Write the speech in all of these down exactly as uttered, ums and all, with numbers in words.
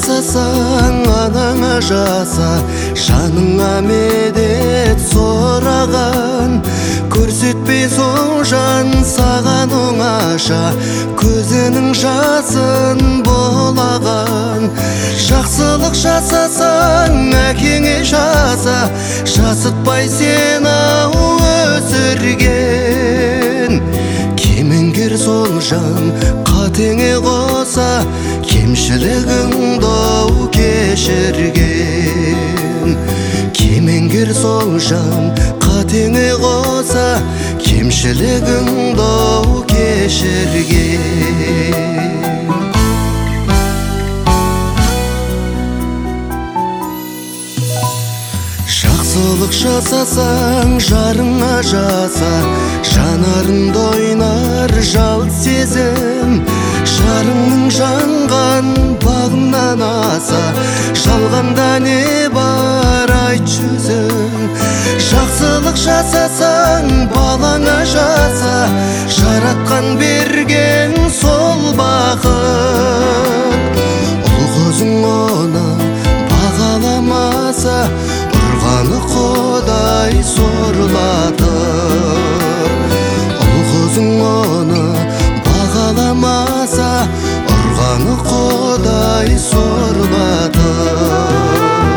жасасаң анаңа жаса, жаныңа медет сораған. Көрсетпей сол жан саған оңаша, көзінің жасын болаған. Жақсылық жасасаң әкеңе жаса, жасытпай сені өсірген. Кемеңгер сол жан қатеңе қоса, кемшілігіңді ау кешірген. Кемеңгер сол жан қатеңе қоса, кемшілігіңді ау кешірген. Жақсылық жасасаң жарыңа жаса, жанарыңда ойнар жалт сезім. Жарыңның жанған бағынан аса, жалғанда не бар айт жүзің. Жақсылық жасасаң балаңа жаса, жаратқан берген сол бақыт. Ұл қызың оны бағаламаса, ұрғаны Құдай сорлатыр. Ұл қызың оны бағаламаса, ұрғаны Құдай сорлатыр.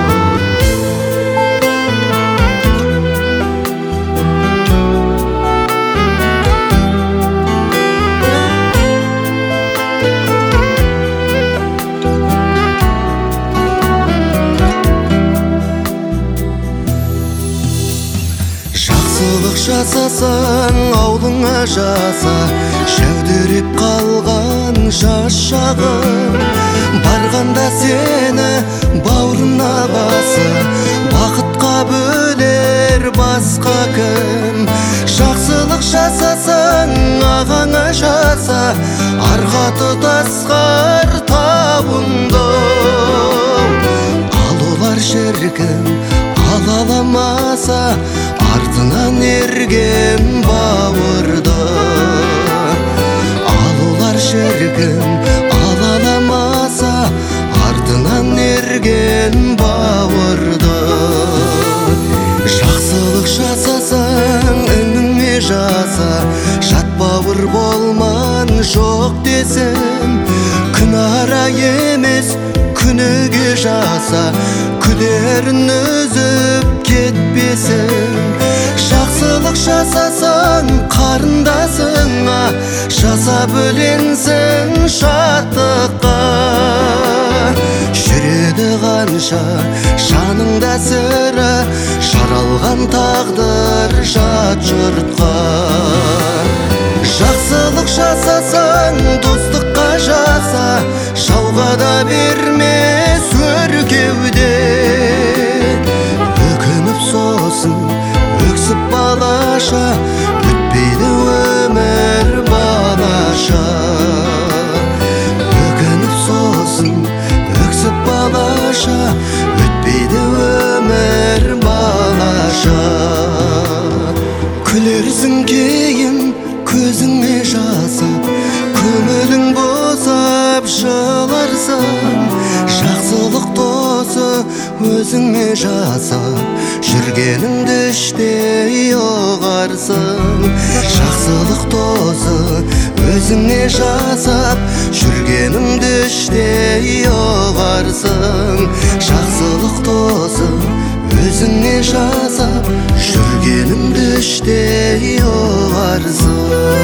Жақсылық жасасаң аулыңа жаса, жәудіреп қалған жас шағым. Барғанда сені бауырына баса, бақытқа бөлер басқа кім. Жақсылық жасасаң ағаңа жаса, арқа тұтасқар табынды. Ал олар шіркін ала аламаса, артынан ерген бауырды. Ал олар шіркін ала аламаса, артынан ерген бауырды. Жақсылық жасасаң ініңе жаса, жат бауыр болман жоқ десін. Күнара емес күніге жаса, күдерін үзіп кетпесін. Жақсылық жасасаң қарындасыңа, жаса бөленсің шаттыққа. Жүреді қанша жаныңда сірі, жаралған тағдыр жат жұртқа. Жақсылық жасасаң достыққа жаса, жауға да берме сөр кеуде. Өкініп сосын өксіп балаша, өтпейді өмір балаша. Өкініп сосын өксіп балаша, өтпейді өмір балаша. Күлерсің кейін көзіңе жасап, көңілің босап жыларсың. Жақсылық досы өзіңе жасап, жүргеніңді іштей ұғарсың. Жақсылық досы өзіңе жасап, жүргеніңді іштей ұғарсың. Жақсылық досы өзіңе жасап, жүргеніңді іштей ұғарсың.